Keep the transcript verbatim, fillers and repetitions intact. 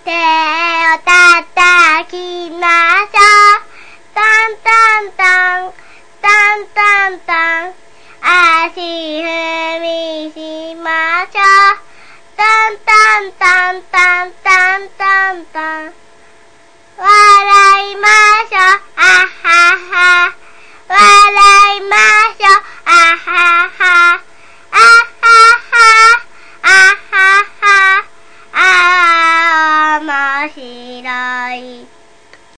手を叩きましょう。タンタンタン、タンタンタン。足踏みしましょう。タンタンタンタンタンタンタン。笑いましょう。はっはっは。笑